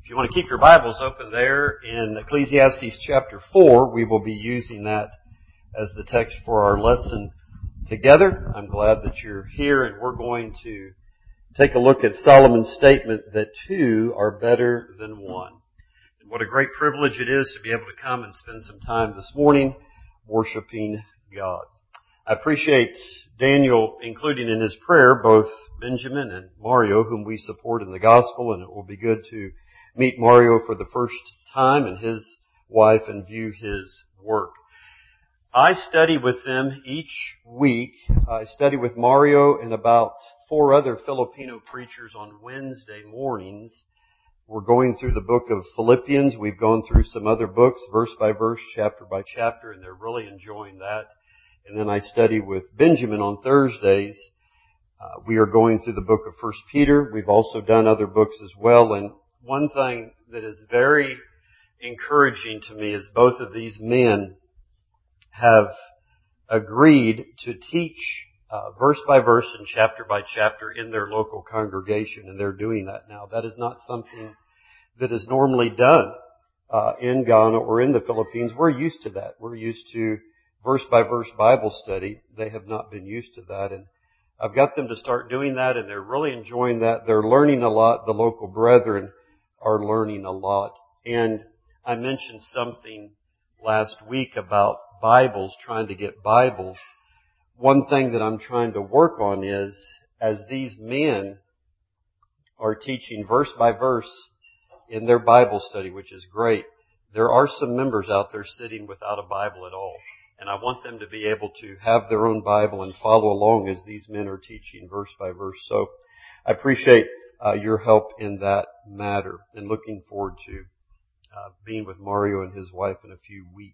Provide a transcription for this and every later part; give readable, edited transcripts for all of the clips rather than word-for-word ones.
If you want to keep your Bibles open there in Ecclesiastes chapter 4, we will be using that as the text for our lesson together. I'm glad that you're here, and we're going to take a look at Solomon's statement that two are better than one. And what a great privilege it is to be able to come and spend some time this morning worshiping God. I appreciate Daniel including in his prayer both Benjamin and Mario, whom we support in the gospel, and it will be good to meet Mario for the first time and his wife and view his work. I study with them each week. I study with Mario and about 4 other Filipino preachers on Wednesday mornings. We're going through the book of Philippians. We've gone through some other books, verse by verse, chapter by chapter, and they're really enjoying that. And then I study with Benjamin on Thursdays. We are going through the book of 1 Peter. We've also done other books as well. And one thing that is very encouraging to me is both of these men have agreed to teach verse by verse and chapter by chapter in their local congregation, and they're doing that now. That is not something that is normally done in Ghana or in the Philippines. We're used to that. We're used to verse by verse Bible study. They have not been used to that, and I've got them to start doing that, and they're really enjoying that. They're learning a lot. The local brethren are learning a lot. And I mentioned something last week about Bibles, trying to get Bibles. One thing that I'm trying to work on is, as these men are teaching verse by verse in their Bible study, which is great, there are some members out there sitting without a Bible at all. And I want them to be able to have their own Bible and follow along as these men are teaching verse by verse. So I appreciate your help in that matter, and looking forward to being with Mario and his wife in a few weeks.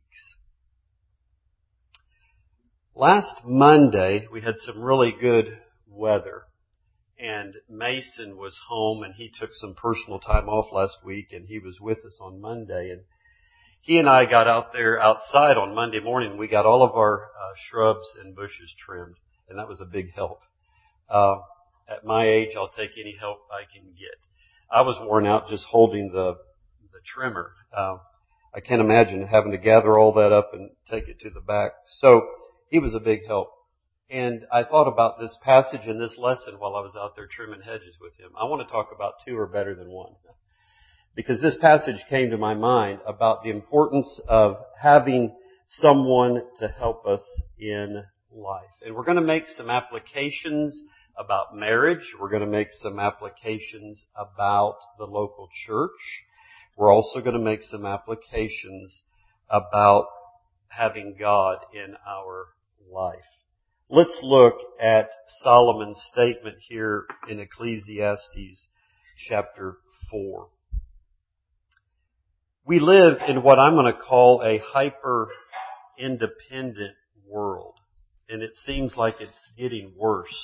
Last Monday, we had some really good weather, and Mason was home, and he took some personal time off last week, and he was with us on Monday. And he and I got out there outside on Monday morning. We got all of our shrubs and bushes trimmed, and that was a big help. At my age, I'll take any help I can get. I was worn out just holding the trimmer. I can't imagine having to gather all that up and take it to the back. So he was a big help. And I thought about this passage and this lesson while I was out there trimming hedges with him. I want to talk about two are better than one, because this passage came to my mind about the importance of having someone to help us in life. And we're going to make some applications about marriage. We're going to make some applications about the local church. We're also going to make some applications about having God in our life. Let's look at Solomon's statement here in Ecclesiastes chapter 4. We live in what I'm going to call a hyper-independent world, and it seems like it's getting worse.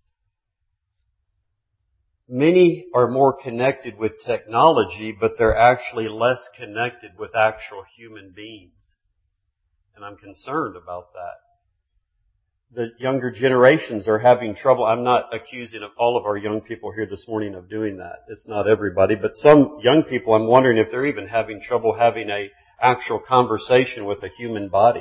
Many are more connected with technology, but they're actually less connected with actual human beings. And I'm concerned about that. The younger generations are having trouble. I'm not accusing of all of our young people here this morning of doing that. It's not everybody, but some young people, I'm wondering if they're even having trouble having a actual conversation with a human body.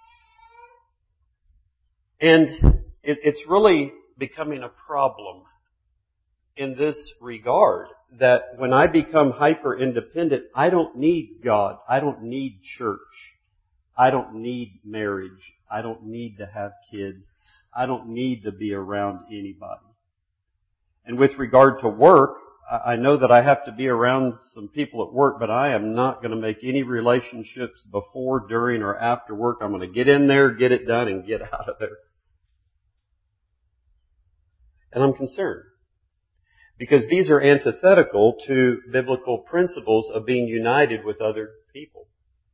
And it's really becoming a problem in this regard, that when I become hyper-independent, I don't need God. I don't need church. I don't need marriage. I don't need to have kids. I don't need to be around anybody. And with regard to work, I know that I have to be around some people at work, but I am not going to make any relationships before, during, or after work. I'm going to get in there, get it done, and get out of there. And I'm concerned, because these are antithetical to biblical principles of being united with other people.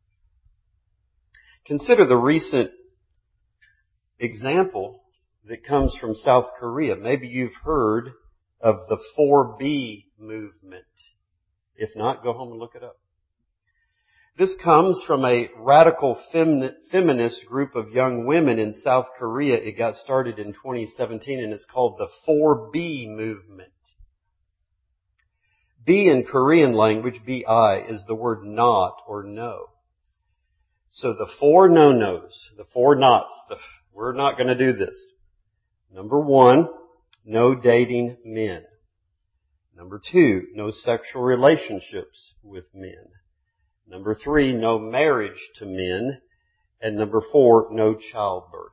Consider the recent example that comes from South Korea. Maybe you've heard of the 4B movement. If not, go home and look it up. This comes from a radical feminist group of young women in South Korea. It got started in 2017, and it's called the 4B movement. Be in Korean language, B-I, is the word not or no. So the four no-nos, the four nots, we're not going to do this. Number 1, no dating men. Number 2, no sexual relationships with men. Number 3, no marriage to men. And number 4, no childbirth.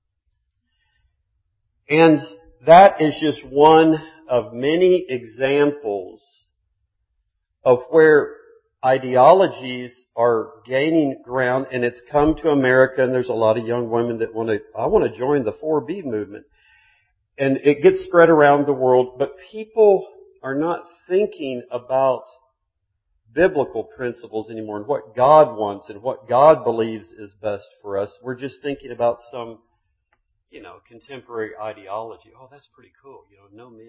And that is just one of many examples of where ideologies are gaining ground, and it's come to America, and there's a lot of young women that I want to join the 4B movement. And it gets spread around the world, but people are not thinking about biblical principles anymore and what God wants and what God believes is best for us. We're just thinking about some, contemporary ideology. Oh, that's pretty cool. No men.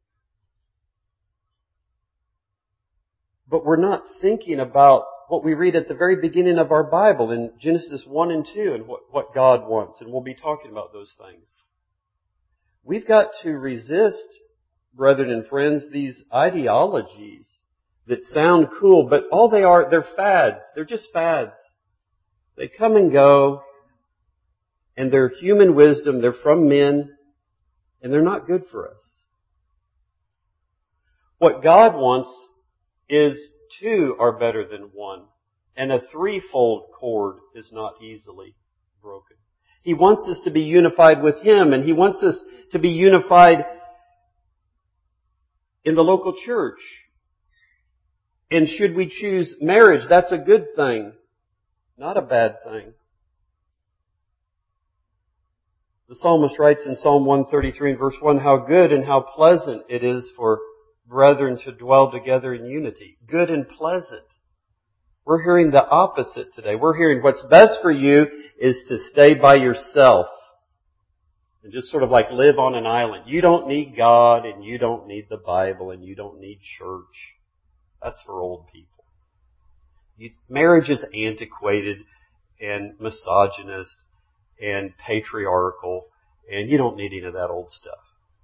But we're not thinking about what we read at the very beginning of our Bible in Genesis 1 and 2 and what God wants. And we'll be talking about those things. We've got to resist, brethren and friends, these ideologies that sound cool, but all they are, they're fads. They're just fads. They come and go, and they're human wisdom. They're from men, and they're not good for us. What God wants is 2 are better than 1, and a threefold cord is not easily broken. He wants us to be unified with Him, and He wants us to be unified in the local church. And should we choose marriage, that's a good thing, not a bad thing. The psalmist writes in Psalm 133 and verse 1, how good and how pleasant it is for brethren to dwell together in unity. Good and pleasant. We're hearing the opposite today. We're hearing what's best for you is to stay by yourself and just sort of like live on an island. You don't need God, and you don't need the Bible, and you don't need church. That's for old people. Marriage is antiquated and misogynist and patriarchal, and you don't need any of that old stuff.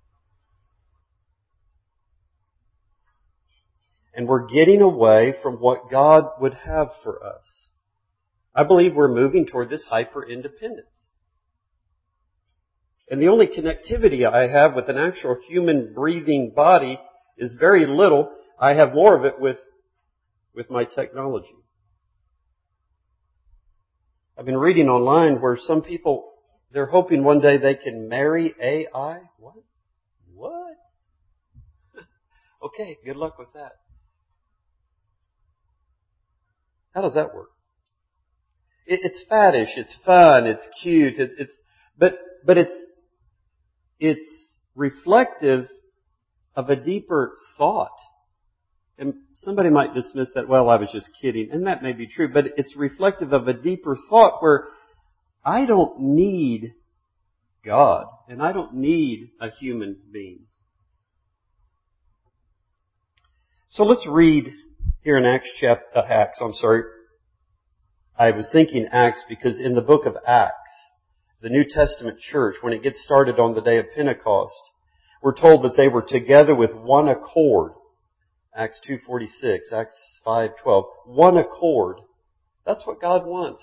And we're getting away from what God would have for us. I believe we're moving toward this hyper-independence. And the only connectivity I have with an actual human breathing body is very little. I have more of it with my technology. I've been reading online where some people, they're hoping one day they can marry AI. What? Okay, good luck with that. How does that work? It's faddish, it's fun, it's cute, but it's reflective of a deeper thought. And somebody might dismiss that, well, I was just kidding. And that may be true, but it's reflective of a deeper thought where I don't need God, and I don't need a human being. So let's read here in Acts. I was thinking Acts because in the book of Acts, the New Testament church, when it gets started on the day of Pentecost, we're told that they were together with one accord. Acts 2:46, Acts 5:12. One accord. That's what God wants.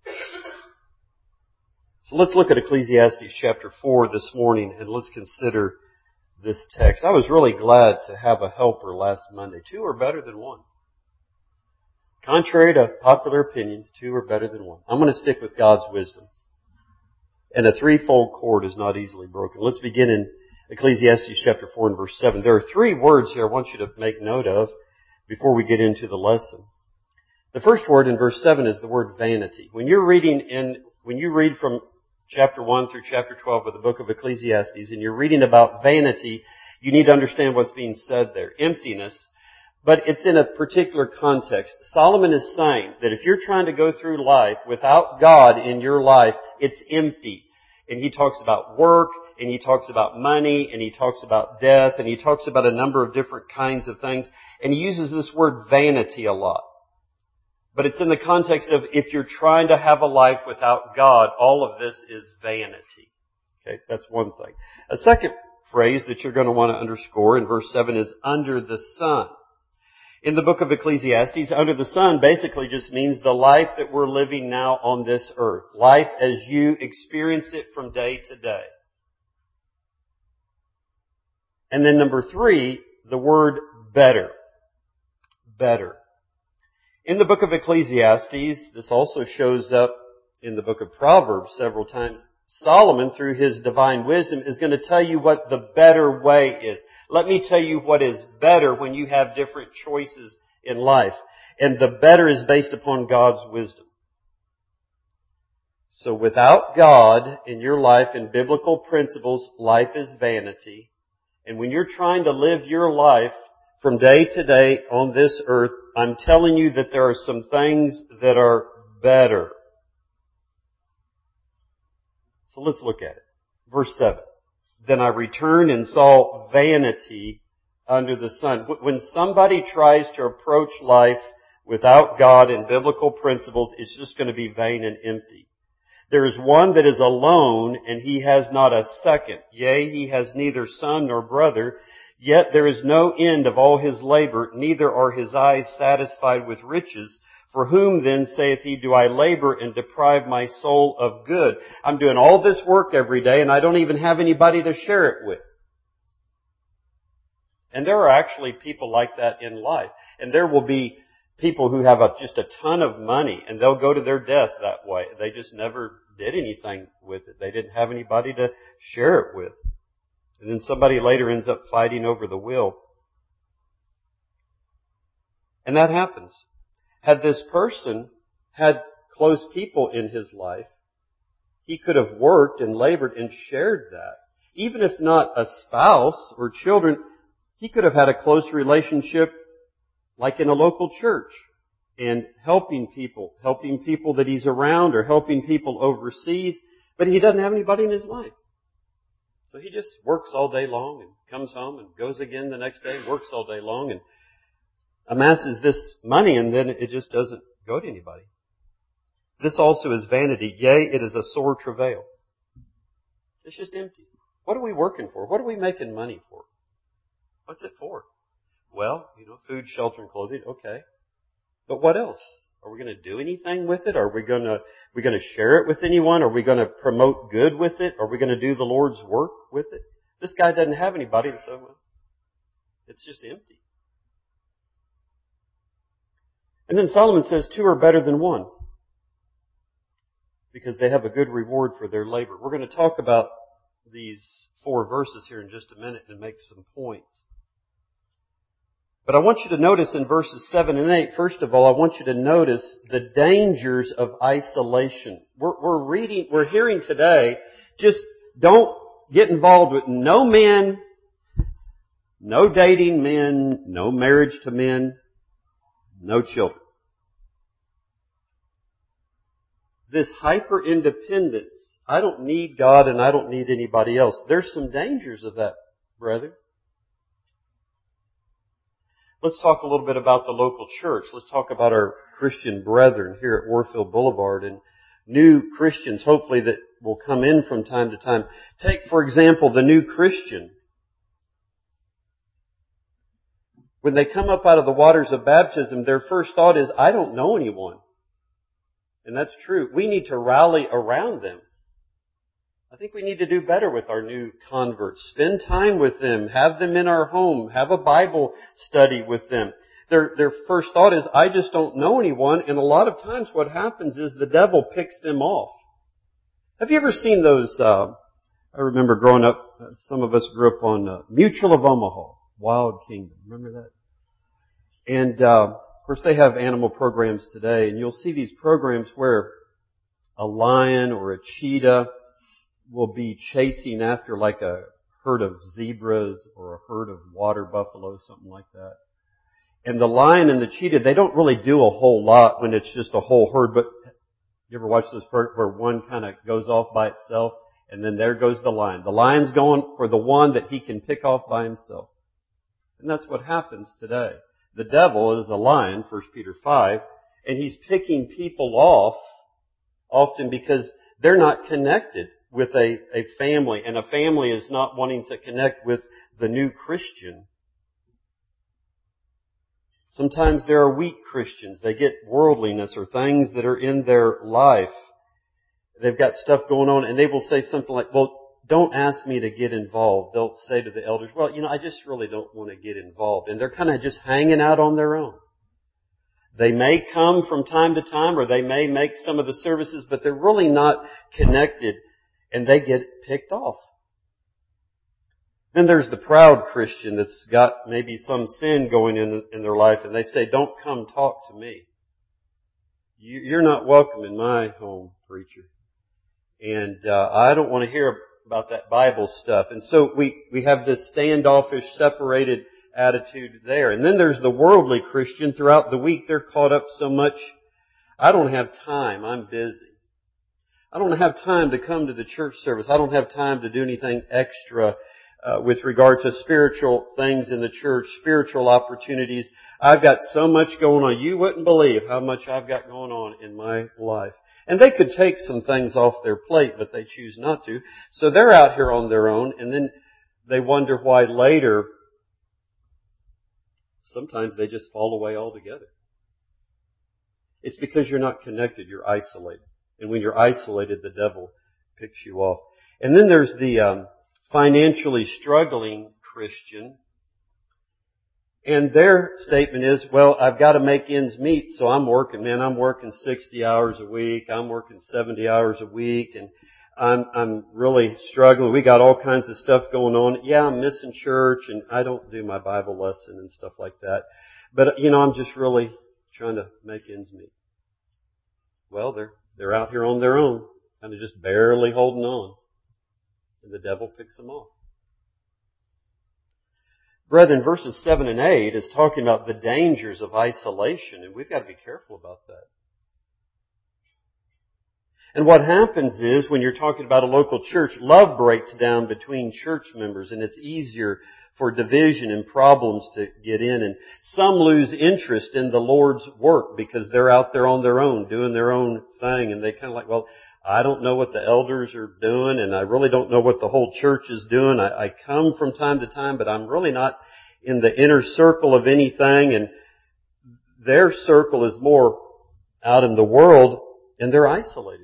So let's look at Ecclesiastes chapter 4 this morning, and let's consider this text. I was really glad to have a helper last Monday. 2 are better than 1. Contrary to popular opinion, 2 are better than 1. I'm going to stick with God's wisdom. And a threefold cord is not easily broken. Let's begin in Ecclesiastes chapter 4 and verse 7. There are 3 words here I want you to make note of before we get into the lesson. The first word in verse 7 is the word vanity. When you read from chapter 1 through chapter 12 of the book of Ecclesiastes, and you're reading about vanity, you need to understand what's being said there. Emptiness. But it's in a particular context. Solomon is saying that if you're trying to go through life without God in your life, it's empty. And he talks about work, and he talks about money, and he talks about death, and he talks about a number of different kinds of things. And he uses this word vanity a lot. But it's in the context of if you're trying to have a life without God, all of this is vanity. Okay, that's one thing. A second phrase that you're going to want to underscore in verse 7 is under the sun. In the book of Ecclesiastes, under the sun basically just means the life that we're living now on this earth. Life as you experience it from day to day. And then number 3, the word better. Better. In the book of Ecclesiastes, this also shows up in the book of Proverbs several times. Solomon, through his divine wisdom, is going to tell you what the better way is. Let me tell you what is better when you have different choices in life. And the better is based upon God's wisdom. So without God in your life and biblical principles, life is vanity. And when you're trying to live your life from day to day on this earth, I'm telling you that there are some things that are better. So let's look at it. Verse 7. Then I returned and saw vanity under the sun. When somebody tries to approach life without God and biblical principles, it's just going to be vain and empty. There is one that is alone, and he has not a second. Yea, he has neither son nor brother. Yet there is no end of all his labor, neither are his eyes satisfied with riches. For whom then, saith he, do I labor and deprive my soul of good? I'm doing all this work every day, and I don't even have anybody to share it with. And there are actually people like that in life. And there will be people who have just a ton of money, and they'll go to their death that way. They just never did anything with it. They didn't have anybody to share it with. And then somebody later ends up fighting over the will. And that happens. Had this person had close people in his life, he could have worked and labored and shared that. Even if not a spouse or children, he could have had a close relationship like in a local church and helping people that he's around or helping people overseas, but he doesn't have anybody in his life. So he just works all day long and comes home and goes again the next day, works all day long and amasses this money, and then it just doesn't go to anybody. This also is vanity. Yea, it is a sore travail. It's just empty. What are we working for? What are we making money for? What's it for? Well, food, shelter, and clothing. Okay. But what else? Are we going to do anything with it? Are we going to share it with anyone? Are we going to promote good with it? Are we going to do the Lord's work with it? This guy doesn't have anybody, so it's just empty. And then Solomon says 2 are better than 1 because they have a good reward for their labor. We're going to talk about these 4 verses here in just a minute and make some points. But I want you to notice in verses 7 and 8, first of all, I want you to notice the dangers of isolation. We're hearing today, just don't get involved with no men, no dating men, no marriage to men, no children. This hyper-independence, I don't need God and I don't need anybody else. There's some dangers of that, brethren. Let's talk a little bit about the local church. Let's talk about our Christian brethren here at Warfield Boulevard and new Christians, hopefully, that will come in from time to time. Take, for example, the new Christian. When they come up out of the waters of baptism, their first thought is, I don't know anyone. And that's true. We need to rally around them. I think we need to do better with our new converts. Spend time with them. Have them in our home. Have a Bible study with them. Their first thought is, I just don't know anyone. And a lot of times what happens is the devil picks them off. Have you ever seen those, I remember growing up, some of us grew up on Mutual of Omaha, Wild Kingdom. Remember that? And, of course, they have animal programs today. And you'll see these programs where a lion or a cheetah will be chasing after like a herd of zebras or a herd of water buffalo, something like that. And the lion and the cheetah, they don't really do a whole lot when it's just a whole herd, but you ever watch this part where one kind of goes off by itself and then there goes the lion. The lion's going for the one that he can pick off by himself. And that's what happens today. The devil is a lion, 1 Peter 5, and he's picking people off often because they're not connected with a family, and a family is not wanting to connect with the new Christian. Sometimes there are weak Christians. They get worldliness or things that are in their life. They've got stuff going on, and they will say something like, well, don't ask me to get involved. They'll say to the elders, well, I just really don't want to get involved. And they're kind of just hanging out on their own. They may come from time to time, or they may make some of the services, but they're really not connected, and they get picked off. Then there's the proud Christian that's got maybe some sin going in their life, and they say, don't come talk to me. You're not welcome in my home, preacher. And I don't want to hear about that Bible stuff. And so we have this standoffish, separated attitude there. And then there's the worldly Christian. Throughout the week, they're caught up so much, I don't have time. I'm busy. I don't have time to come to the church service. I don't have time to do anything extra with regard to spiritual things in the church, spiritual opportunities. I've got so much going on. You wouldn't believe how much I've got going on in my life. And they could take some things off their plate, but they choose not to. So they're out here on their own, and then they wonder why later sometimes they just fall away altogether. It's because you're not connected. You're isolated. And when you're isolated, the devil picks you off. And then there's the financially struggling Christian. And their statement is, well, I've got to make ends meet, so I'm working, man. I'm working 60 hours a week. I'm working 70 hours a week, and I'm really struggling. We got all kinds of stuff going on. Yeah, I'm missing church, and I don't do my Bible lesson and stuff like that. But, I'm just really trying to make ends meet. Well, they're out here on their own, kind of just barely holding on. And the devil picks them off. Brethren, verses 7 and 8 is talking about the dangers of isolation, and we've got to be careful about that. And what happens is, when you're talking about a local church, love breaks down between church members, and it's easier for division and problems to get in. And some lose interest in the Lord's work because they're out there on their own, doing their own thing, and they kind of like, well, I don't know what the elders are doing, and I really don't know what the whole church is doing. I come from time to time, but I'm really not in the inner circle of anything, and their circle is more out in the world, and they're isolated.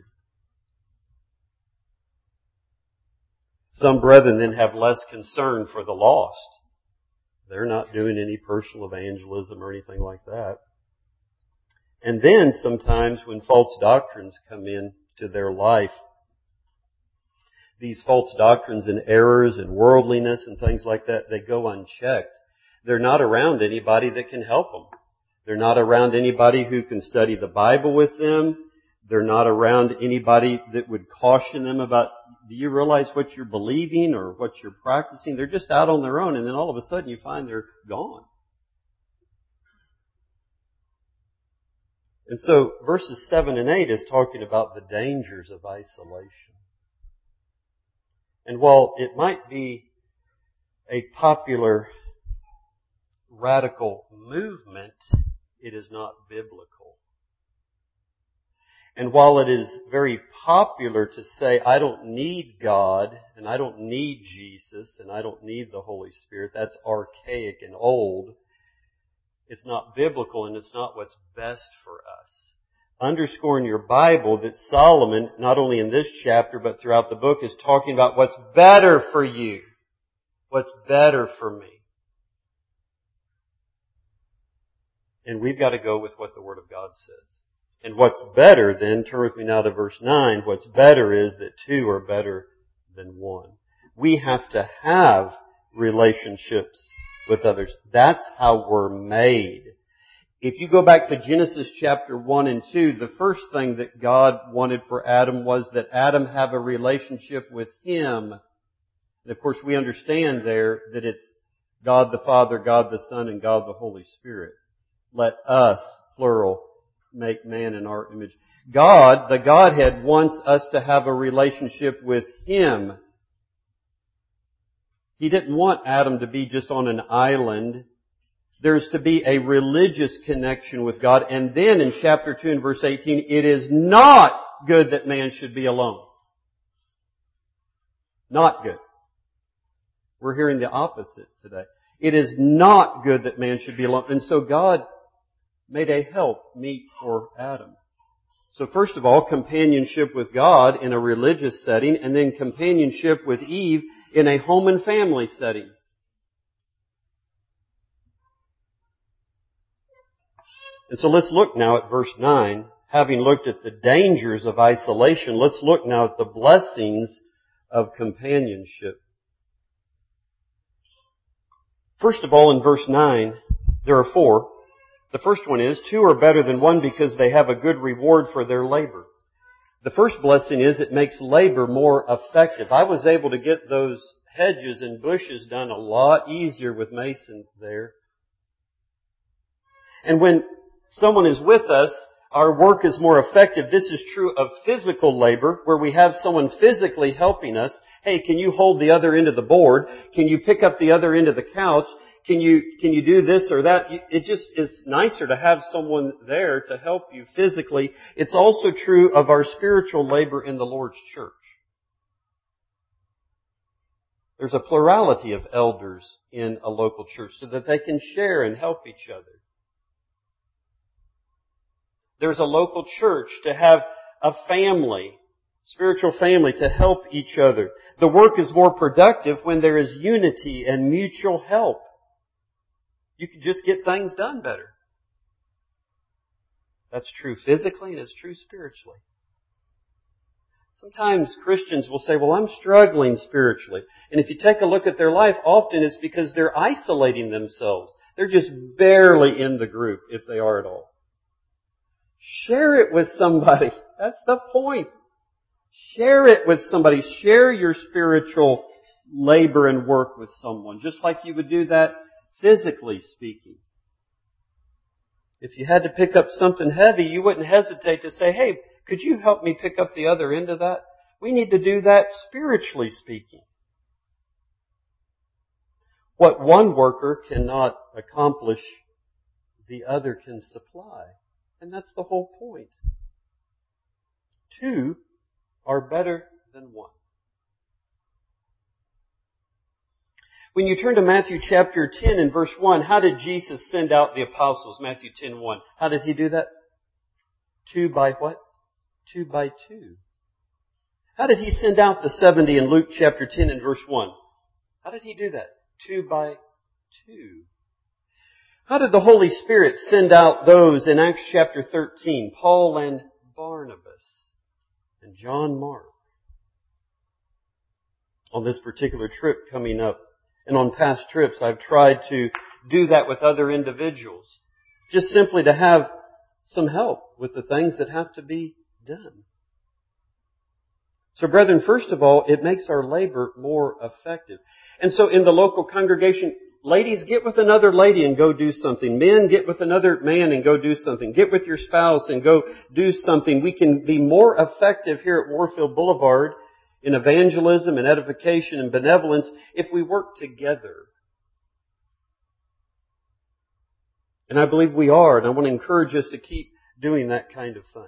Some brethren then have less concern for the lost. They're not doing any personal evangelism or anything like that. And then sometimes when false doctrines come in to their life, these false doctrines and errors and worldliness and things like that, they go unchecked. They're not around anybody that can help them. They're not around anybody who can study the Bible with them. They're not around anybody that would caution them about, do you realize what you're believing or what you're practicing? They're just out on their own, and then all of a sudden you find they're gone. And so verses 7 and 8 is talking about the dangers of isolation. And while it might be a popular radical movement, it is not biblical. And while it is very popular to say, I don't need God, and I don't need Jesus, and I don't need the Holy Spirit, that's archaic and old, it's not biblical, and it's not what's best for us. Underscore in your Bible that Solomon, not only in this chapter, but throughout the book, is talking about what's better for you. What's better for me. And we've got to go with what the Word of God says. And what's better then, turn with me now to verse 9, what's better is that two are better than one. We have to have relationships with others. That's how we're made. If you go back to Genesis chapter 1 and 2, the first thing that God wanted for Adam was that Adam have a relationship with Him. And of course we understand there that it's God the Father, God the Son, and God the Holy Spirit. Let us, plural, make man in our image. God, the Godhead, wants us to have a relationship with Him. He didn't want Adam to be just on an island. There's to be a religious connection with God. And then in chapter 2 and verse 18, it is not good that man should be alone. Not good. We're hearing the opposite today. It is not good that man should be alone. And so God made a help meet for Adam. So first of all, companionship with God in a religious setting, and then companionship with Eve in a home and family setting. And so let's look now at verse 9. Having looked at the dangers of isolation, let's look now at the blessings of companionship. First of all, in verse 9, there are 4. The first one is, 2 are better than 1 because they have a good reward for their labor. The first blessing is it makes labor more effective. I was able to get those hedges and bushes done a lot easier with Mason there. And when someone is with us, our work is more effective. This is true of physical labor, where we have someone physically helping us. Hey, can you hold the other end of the board? Can you pick up the other end of the couch? Can you do this or that? It just is nicer to have someone there to help you physically. It's also true of our spiritual labor in the Lord's church. There's a plurality of elders in a local church so that they can share and help each other. There's a local church to have a family, spiritual family, to help each other. The work is more productive when there is unity and mutual help. You can just get things done better. That's true physically and it's true spiritually. Sometimes Christians will say, well, I'm struggling spiritually. And if you take a look at their life, often it's because they're isolating themselves. They're just barely in the group, if they are at all. Share it with somebody. That's the point. Share it with somebody. Share your spiritual labor and work with someone, just like you would do that physically speaking. If you had to pick up something heavy, you wouldn't hesitate to say, hey, could you help me pick up the other end of that? We need to do that spiritually speaking. What one worker cannot accomplish, the other can supply. And that's the whole point. 2 are better than 1. When you turn to Matthew chapter 10 and verse 1, how did Jesus send out the apostles? Matthew 10:1. How did He do that? 2 by what? 2 by 2. How did He send out the 70 in Luke chapter 10 and verse 1? How did He do that? 2 by 2. How did the Holy Spirit send out those in Acts chapter 13? Paul and Barnabas and John Mark. On this particular trip coming up, and on past trips, I've tried to do that with other individuals. Just simply to have some help with the things that have to be done. So brethren, first of all, it makes our labor more effective. And so in the local congregation, ladies, get with another lady and go do something. Men, get with another man and go do something. Get with your spouse and go do something. We can be more effective here at Warfield Boulevard in evangelism and edification and benevolence if we work together. And I believe we are, and I want to encourage us to keep doing that kind of thing.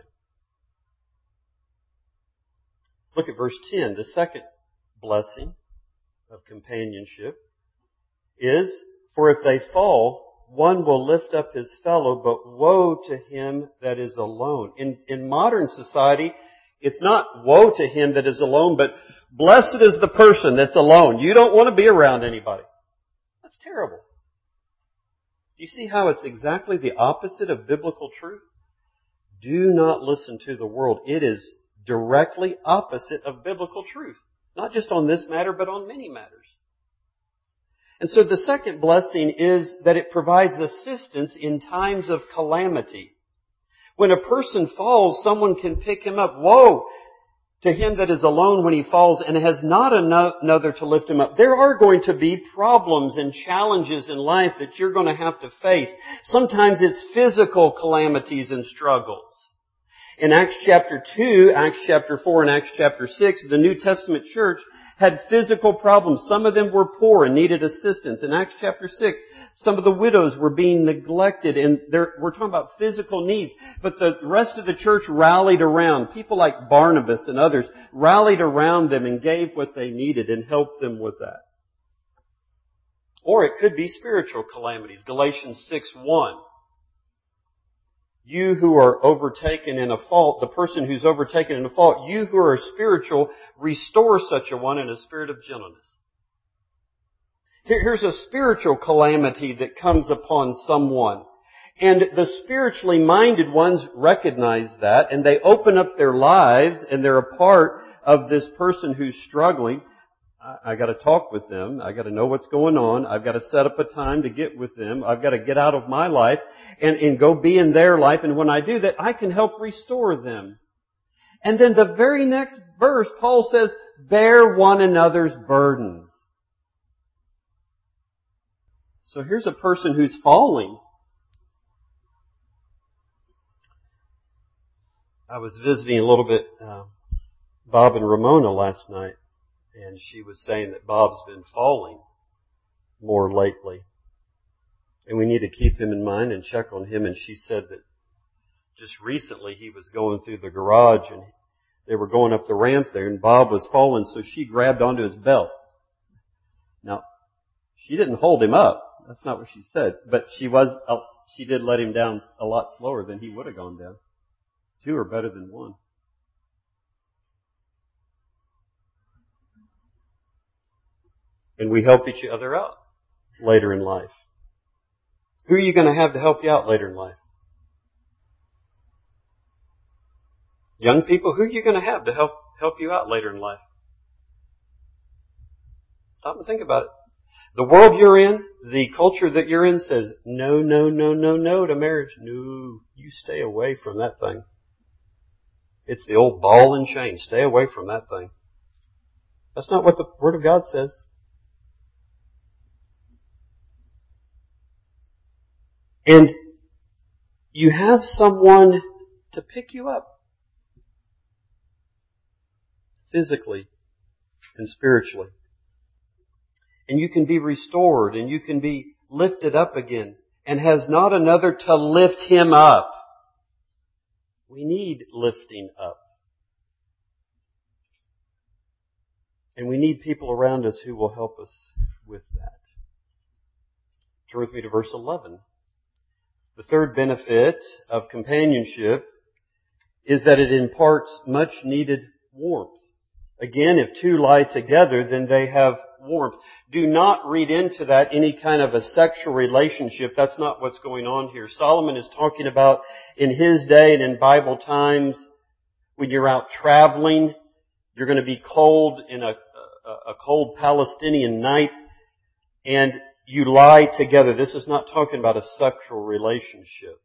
Look at verse 10. The second blessing of companionship is, for if they fall, one will lift up his fellow, but woe to him that is alone. In modern society, it's not woe to him that is alone, but blessed is the person that's alone. You don't want to be around anybody. That's terrible. Do you see how it's exactly the opposite of biblical truth? Do not listen to the world. It is directly opposite of biblical truth. Not just on this matter, but on many matters. And so the second blessing is that it provides assistance in times of calamity. When a person falls, someone can pick him up. Woe to him that is alone when he falls and has not another to lift him up. There are going to be problems and challenges in life that you're going to have to face. Sometimes it's physical calamities and struggles. In Acts chapter 2, Acts chapter 4, and Acts chapter 6, the New Testament church had physical problems. Some of them were poor and needed assistance. In Acts chapter 6, some of the widows were being neglected, and we're talking about physical needs. But the rest of the church rallied around. People like Barnabas and others rallied around them and gave what they needed and helped them with that. Or it could be spiritual calamities. Galatians 6:1. You who are overtaken in a fault, the person who's overtaken in a fault, you who are spiritual, restore such a one in a spirit of gentleness. Here's a spiritual calamity that comes upon someone. And the spiritually minded ones recognize that, and they open up their lives, and they're a part of this person who's struggling. I got to talk with them. I got to know what's going on. I've got to set up a time to get with them. I've got to get out of my life and go be in their life. And when I do that, I can help restore them. And then the very next verse, Paul says, bear one another's burdens. So here's a person who's falling. I was visiting a little bit Bob and Ramona last night, and she was saying that Bob's been falling more lately. And we need to keep him in mind and check on him. And she said that just recently he was going through the garage and they were going up the ramp there and Bob was falling, so she grabbed onto his belt. Now, she didn't hold him up. That's not what she said. But she did let him down a lot slower than he would have gone down. Two are better than one. And we help each other out later in life. Who are you going to have to help you out later in life? Young people, who are you going to have to help you out later in life? Stop and think about it. The world you're in, the culture that you're in says, no, no, no, no, no to marriage. No, you stay away from that thing. It's the old ball and chain. Stay away from that thing. That's not what the Word of God says. And you have someone to pick you up physically and spiritually. And you can be restored and you can be lifted up again, and has not another to lift him up. We need lifting up. And we need people around us who will help us with that. Turn with me to verse 11. The third benefit of companionship is that it imparts much needed warmth. Again, if two lie together, then they have warmth. Do not read into that any kind of a sexual relationship. That's not what's going on here. Solomon is talking about in his day and in Bible times, when you're out traveling, you're going to be cold in a cold Palestinian night, and you lie together. This is not talking about a sexual relationship.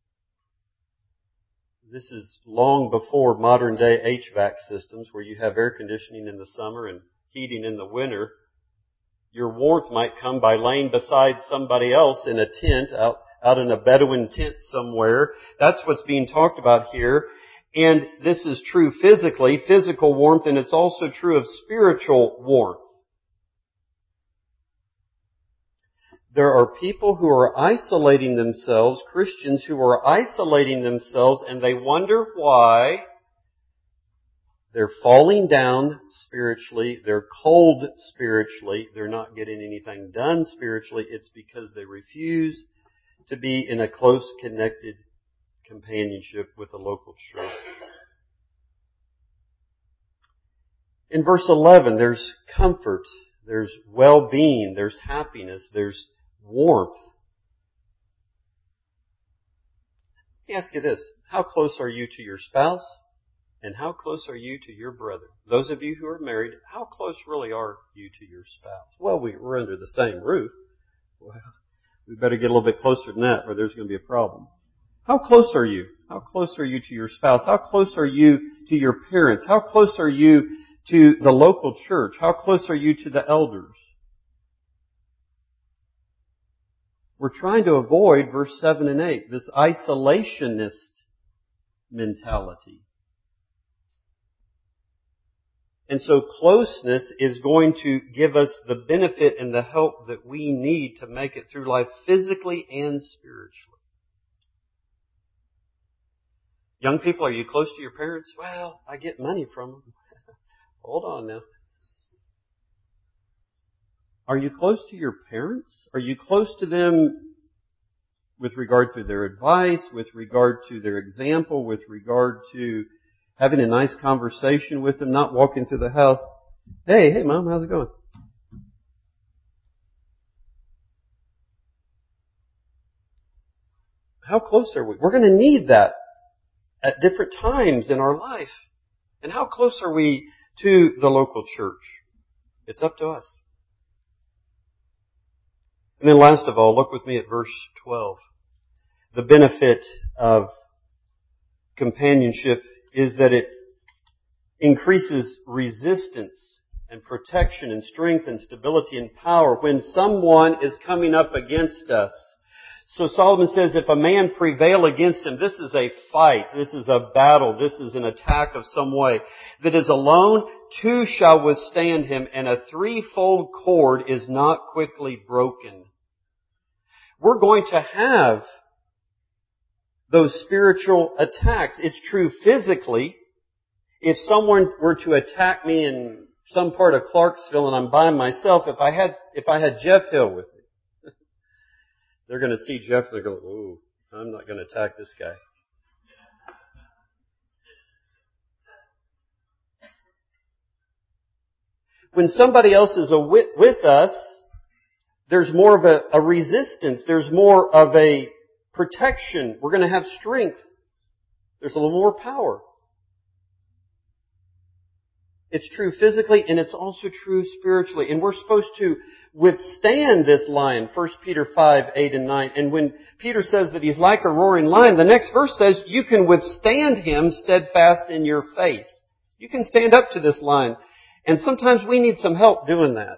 This is long before modern day HVAC systems where you have air conditioning in the summer and heating in the winter. Your warmth might come by laying beside somebody else in a tent, out in a Bedouin tent somewhere. That's what's being talked about here. And this is true physically, physical warmth, and it's also true of spiritual warmth. There are people who are isolating themselves, Christians who are isolating themselves, and they wonder why they're falling down spiritually, they're cold spiritually, they're not getting anything done spiritually. It's because they refuse to be in a close connected companionship with a local church. In verse 11, there's comfort, there's well-being, there's happiness, there's warmth. Let me ask you this. How close are you to your spouse? And how close are you to your brother? Those of you who are married, how close really are you to your spouse? Well, we're under the same roof. Well, we better get a little bit closer than that or there's going to be a problem. How close are you? How close are you to your spouse? How close are you to your parents? How close are you to the local church? How close are you to the elders? We're trying to avoid verse 7 and 8, this isolationist mentality. And so closeness is going to give us the benefit and the help that we need to make it through life physically and spiritually. Young people, are you close to your parents? Well, I get money from them. Hold on now. Are you close to your parents? Are you close to them with regard to their advice, with regard to their example, with regard to having a nice conversation with them, not walking through the house. Hey, Mom, how's it going? How close are we? We're going to need that at different times in our life. And how close are we to the local church? It's up to us. And then last of all, look with me at verse 12. The benefit of companionship is that it increases resistance and protection and strength and stability and power when someone is coming up against us. So Solomon says if a man prevail against him, this is a fight, this is a battle, this is an attack of some way. That is alone, two shall withstand him, and a threefold cord is not quickly broken. We're going to have those spiritual attacks. It's true physically. If someone were to attack me in some part of Clarksville and I'm by myself, if I had Jeff Hill with me, they're going to see Jeff and they're going, ooh, I'm not going to attack this guy. When somebody else is with us, there's more of a resistance. There's more of a protection. We're going to have strength. There's a little more power. It's true physically and it's also true spiritually. And we're supposed to withstand this lion, 1 Peter 5, 8 and 9. And when Peter says that he's like a roaring lion, the next verse says you can withstand him steadfast in your faith. You can stand up to this lion. And sometimes we need some help doing that.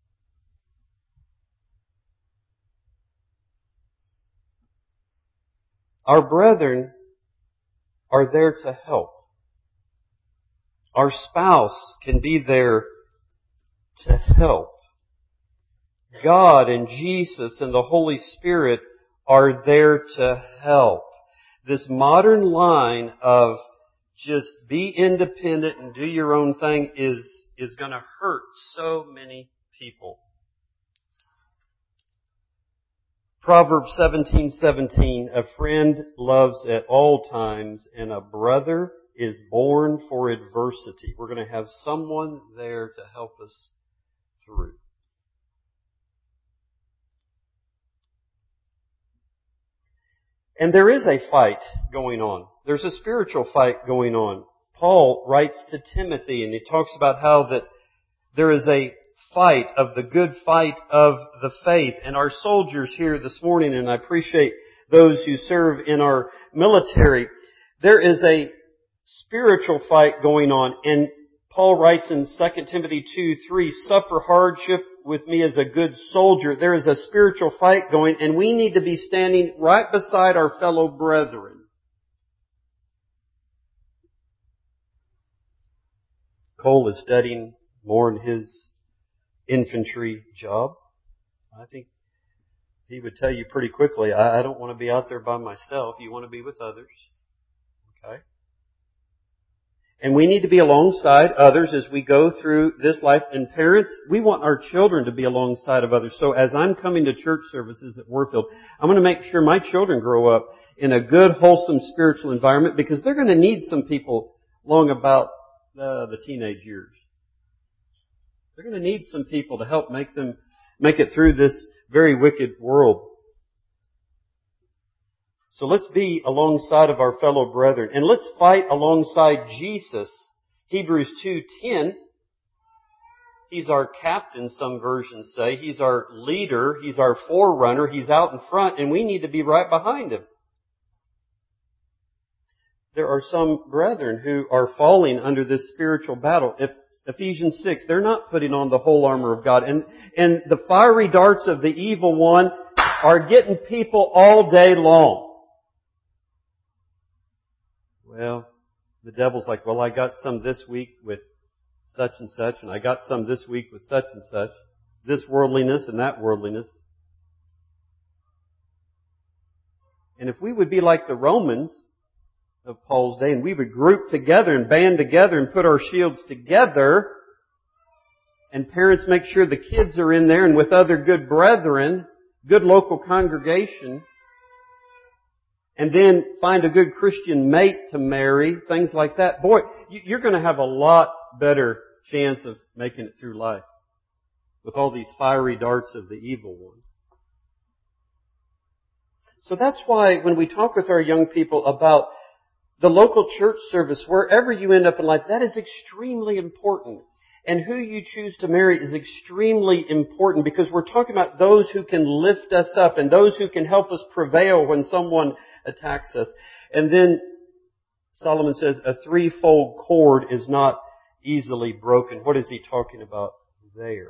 Our brethren are there to help. Our spouse can be there to help. God and Jesus and the Holy Spirit are there to help. This modern line of just be independent and do your own thing is going to hurt so many people. Proverbs 17:17, a friend loves at all times, and a brother is born for adversity. We're going to have someone there to help us through. And there is a fight going on. There's a spiritual fight going on. Paul writes to Timothy, and he talks about how that there is a fight of the good fight of the faith. And our soldiers here this morning, and I appreciate those who serve in our military, there is a spiritual fight going on. And Paul writes in 2 Timothy 2:3, suffer hardship with me as a good soldier. There is a spiritual fight going, and we need to be standing right beside our fellow brethren. Cole is studying more in his infantry job. I think he would tell you pretty quickly, I don't want to be out there by myself. You want to be with others. Okay? And we need to be alongside others as we go through this life. And parents, we want our children to be alongside of others. So as I'm coming to church services at Warfield, I'm going to make sure my children grow up in a good, wholesome spiritual environment, because they're going to need some people long about the teenage years. They're going to need some people to help make it through this very wicked world. So let's be alongside of our fellow brethren. And let's fight alongside Jesus. Hebrews 2:10. He's our captain, some versions say. He's our leader. He's our forerunner. He's out in front, and we need to be right behind him. There are some brethren who are falling under this spiritual battle. If Ephesians 6, they're not putting on the whole armor of God. And the fiery darts of the evil one are getting people all day long. Well, the devil's like, well, I got some this week with such and such, and I got some this week with such and such. This worldliness and that worldliness. And if we would be like the Romans of Paul's day, and we would group together and band together and put our shields together, and parents make sure the kids are in there and with other good brethren, good local congregation, and then find a good Christian mate to marry, things like that, boy, you're going to have a lot better chance of making it through life with all these fiery darts of the evil one. So that's why when we talk with our young people about the local church service, wherever you end up in life, that is extremely important. And who you choose to marry is extremely important because we're talking about those who can lift us up and those who can help us prevail when someone attacks us. And then Solomon says a threefold cord is not easily broken. What is he talking about there?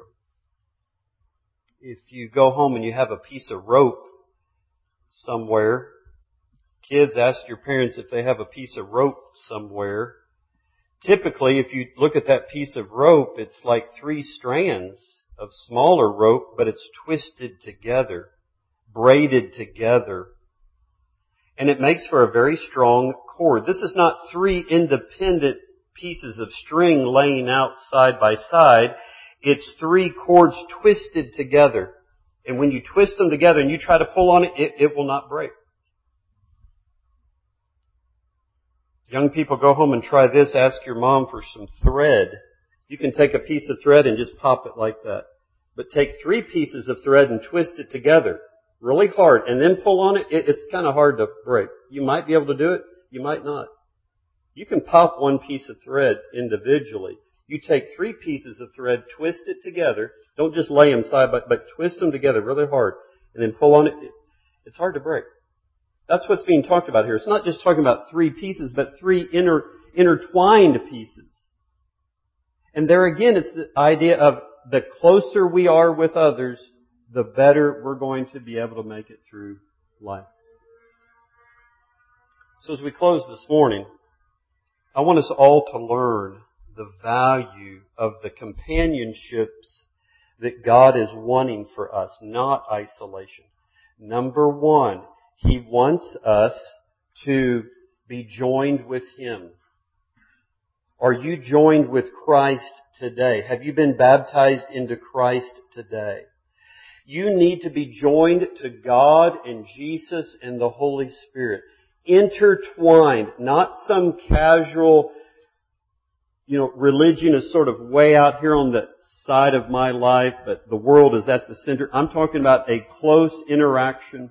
If you go home and you have a piece of rope somewhere, kids, ask your parents if they have a piece of rope somewhere. Typically, if you look at that piece of rope, it's like 3 strands of smaller rope, but it's twisted together, braided together. And it makes for a very strong cord. This is not 3 independent pieces of string laying out side by side. It's 3 cords twisted together. And when you twist them together and you try to pull on it, it will not break. Young people, go home and try this. Ask your mom for some thread. You can take a piece of thread and just pop it like that. But take 3 pieces of thread and twist it together really hard and then pull on it. It's kind of hard to break. You might be able to do it. You might not. You can pop 1 piece of thread individually. You take 3 pieces of thread, twist it together. Don't just lay them side by, but twist them together really hard and then pull on it. It's hard to break. That's what's being talked about here. It's not just talking about 3 pieces, but 3 intertwined pieces. And there again, it's the idea of the closer we are with others, the better we're going to be able to make it through life. So as we close this morning, I want us all to learn the value of the companionships that God is wanting for us, not isolation. Number 1, He wants us to be joined with Him. Are you joined with Christ today? Have you been baptized into Christ today? You need to be joined to God and Jesus and the Holy Spirit. Intertwined, not some casual, religion is sort of way out here on the side of my life, but the world is at the center. I'm talking about a close interaction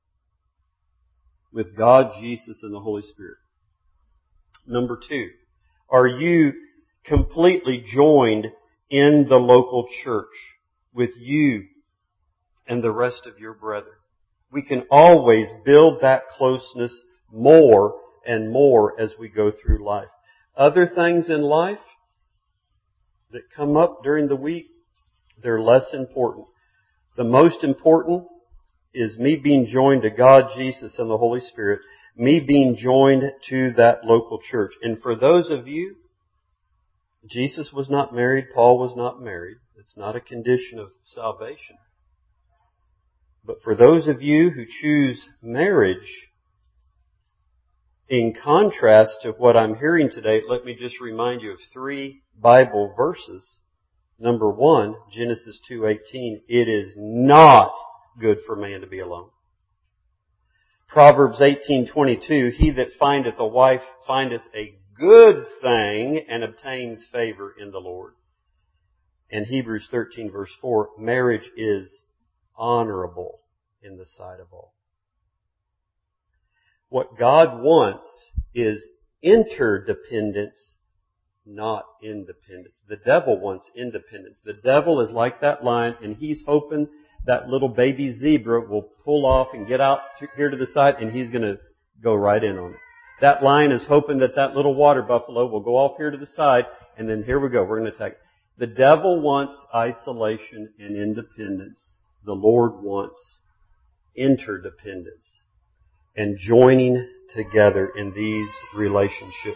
with God, Jesus, and the Holy Spirit. Number 2, are you completely joined in the local church with you and the rest of your brethren? We can always build that closeness more and more as we go through life. Other things in life that come up during the week, they're less important. The most important is me being joined to God, Jesus, and the Holy Spirit, me being joined to that local church. And for those of you, Jesus was not married, Paul was not married. It's not a condition of salvation. But for those of you who choose marriage, in contrast to what I'm hearing today, let me just remind you of 3 Bible verses. Number 1, Genesis 2:18, it is not good for man to be alone. Proverbs 18:22, he that findeth a wife findeth a good thing and obtains favor in the Lord. And Hebrews 13 verse 4, marriage is honorable in the sight of all. What God wants is interdependence, not independence. The devil wants independence. The devil is like that lion, and he's hoping that little baby zebra will pull off and get out here to the side, and he's going to go right in on it. That lion is hoping that little water buffalo will go off here to the side, and then here we go, we're going to attack. The devil wants isolation and independence. The Lord wants interdependence and joining together in these relationships.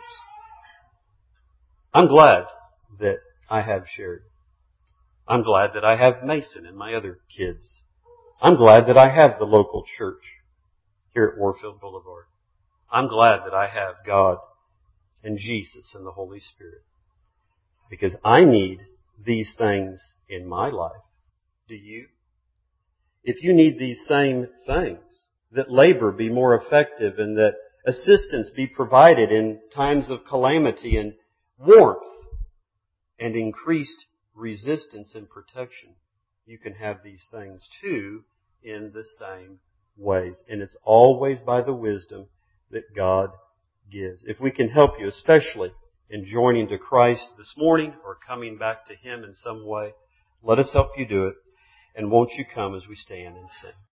I'm glad that I have Sherry. I'm glad that I have Mason and my other kids. I'm glad that I have the local church here at Warfield Boulevard. I'm glad that I have God and Jesus and the Holy Spirit. Because I need these things in my life. Do you? If you need these same things, that labor be more effective and that assistance be provided in times of calamity and warmth and increased resistance and protection. You can have these things too in the same ways. And it's always by the wisdom that God gives. If we can help you, especially in joining to Christ this morning or coming back to Him in some way, let us help you do it. And won't you come as we stand and sing?